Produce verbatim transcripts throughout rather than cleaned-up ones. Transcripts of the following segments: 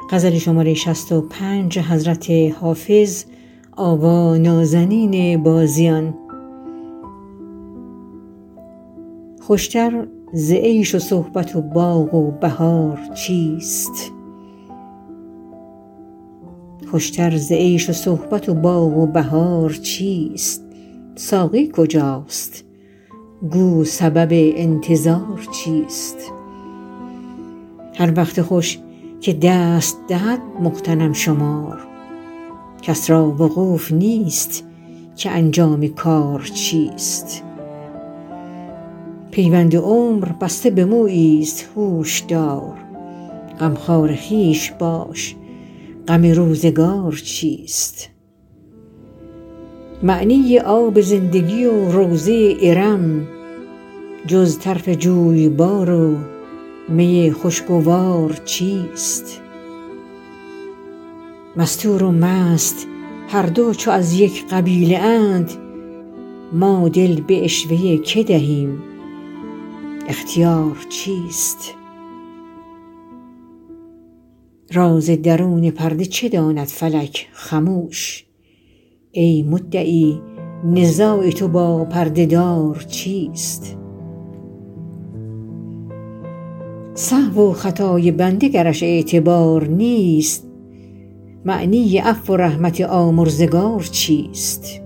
غزل شماره شصت و پنج حضرت حافظ آقا نازنین بازیان. خوشتر ز عیش و صحبت و باغ و بهار چیست؟ خوشتر ز عیش و صحبت و باغ و بهار چیست؟ ساقی کجاست؟ گو سبب انتظار چیست؟ هر وقت خوش که دست دهد مغتنم شمار، کس را وقوف نیست که انجام کار چیست. پیوند عمر بسته به موییست هوش دار، غمخوار خویش باش غم روزگار چیست. معنی آب زندگی و روضه ارم، جز طرف جویبار و می خوشگوار چیست؟ مستور و مست هر دو چو از یک قبیله اند، ما دل به عشوه که دهیم اختیار چیست؟ راز درون پرده چه داند فلک خموش، ای مدعی نزاع تو با پرده دار چیست؟ سهو و خطای بنده گرش اعتبار نیست، معنی عفو و رحمت آمرزگار چیست؟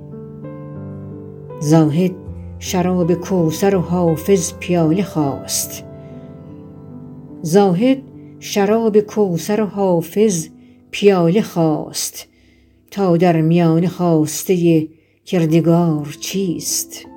زاهد شراب کوثر و حافظ پیاله خواست، زاهد شراب کوثر و حافظ پیاله خواست، تا در میانه خواسته کردگار چیست؟